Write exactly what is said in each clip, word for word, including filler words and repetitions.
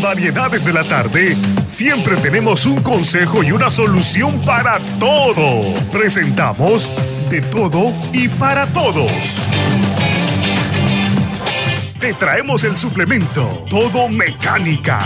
variedades de la tarde, siempre tenemos un consejo y una solución para todo. Presentamos De Todo y para Todos. Te traemos el suplemento Todo Mecánica.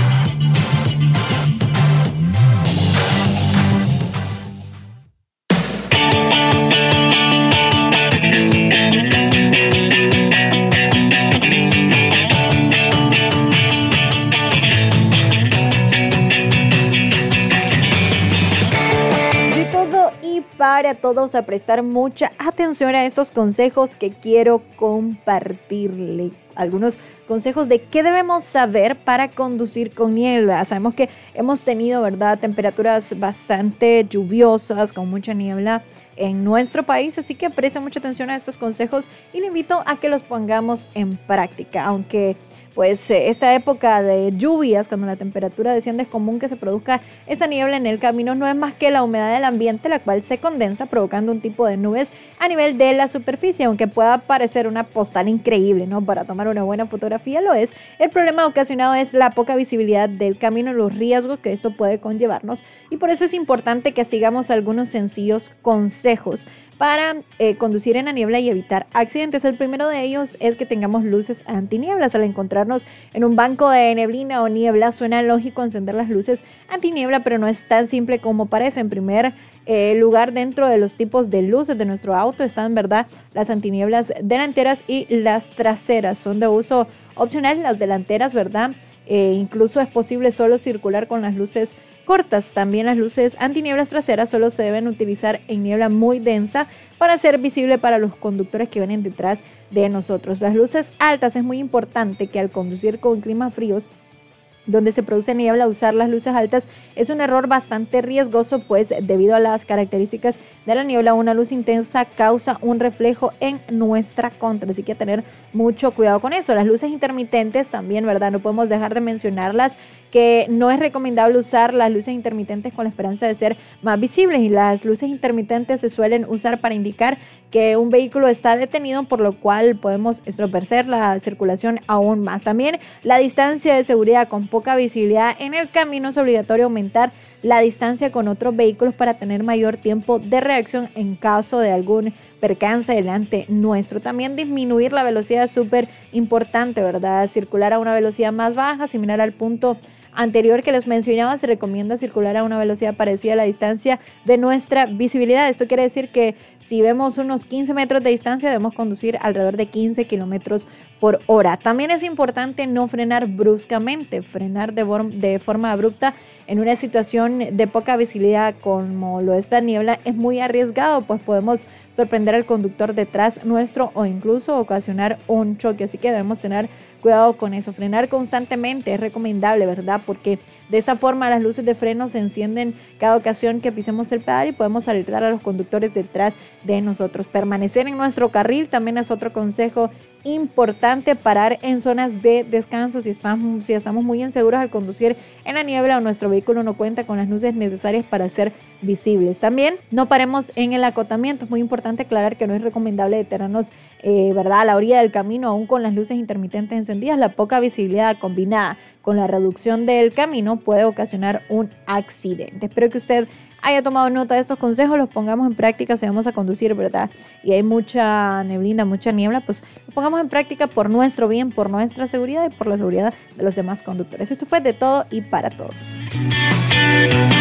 Para todos a prestar mucha atención a estos consejos que quiero compartirle. Algunos consejos de qué debemos saber para conducir con niebla. Sabemos que hemos tenido, ¿verdad?, temperaturas bastante lluviosas con mucha niebla en nuestro país, así que preste mucha atención a estos consejos y le invito a que los pongamos en práctica. Aunque pues esta época de lluvias, cuando la temperatura desciende, es común que se produzca esa niebla en el camino. No es más que la humedad del ambiente, la cual se condensa provocando un tipo de nubes a nivel de la superficie. Aunque pueda parecer una postal increíble, ¿no?, para tomar una buena fotografía, lo es. El problema ocasionado es la poca visibilidad del camino y los riesgos que esto puede conllevarnos, y por eso es importante que sigamos algunos sencillos consejos para eh, conducir en la niebla y evitar accidentes. El primero de ellos es que tengamos luces antinieblas. Al encontrarnos en un banco de neblina o niebla, suena lógico encender las luces antiniebla, pero no es tan simple como parece. En primer eh, lugar, dentro de los tipos de luces de nuestro auto están, ¿verdad?, las antinieblas delanteras y las traseras. Son de uso opcional las delanteras, ¿verdad? Eh, incluso es posible solo circular con las luces cortas. También las luces antinieblas traseras solo se deben utilizar en niebla muy densa para ser visible para los conductores que vienen detrás de nosotros. Las luces altas, es muy importante que al conducir con climas fríos donde se produce niebla, usar las luces altas es un error bastante riesgoso, pues debido a las características de la niebla, una luz intensa causa un reflejo en nuestra contra, así que tener mucho cuidado con eso. Las luces intermitentes también, ¿verdad?, no podemos dejar de mencionarlas, que no es recomendable usar las luces intermitentes con la esperanza de ser más visibles, y las luces intermitentes se suelen usar para indicar que un vehículo está detenido, por lo cual podemos estropecer la circulación aún más. También la distancia de seguridad. Con poca visibilidad en el camino es obligatorio aumentar la distancia con otros vehículos para tener mayor tiempo de reacción en caso de algún percance delante nuestro. También disminuir la velocidad es súper importante, ¿verdad? Circular a una velocidad más baja, similar al punto anterior que les mencionaba. Se recomienda circular a una velocidad parecida a la distancia de nuestra visibilidad. Esto quiere decir que si vemos unos quince metros de distancia, debemos conducir alrededor de quince kilómetros por hora. También es importante no frenar bruscamente. Frenar de, de forma abrupta en una situación de poca visibilidad como lo es la niebla es muy arriesgado, pues podemos sorprender al conductor detrás nuestro o incluso ocasionar un choque. Así que debemos tener cuidado con eso. Frenar constantemente es recomendable, ¿verdad?, porque de esta forma las luces de freno se encienden cada ocasión que pisemos el pedal y podemos alertar a los conductores detrás de nosotros. Permanecer en nuestro carril también es otro consejo importante. Parar en zonas de descanso si estamos, si estamos muy inseguros al conducir en la niebla o nuestro vehículo no cuenta con las luces necesarias para ser visibles. También no paremos en el acotamiento. Es muy importante aclarar que no es recomendable detenernos eh, ¿verdad?, a la orilla del camino aún con las luces intermitentes encendidas. La poca visibilidad combinada con la reducción del camino puede ocasionar un accidente. Espero que usted haya tomado nota de estos consejos, los pongamos en práctica si vamos a conducir, ¿verdad?, y hay mucha neblina, mucha niebla, pues los pongamos en práctica por nuestro bien, por nuestra seguridad y por la seguridad de los demás conductores. Esto fue De Todo y para Todos.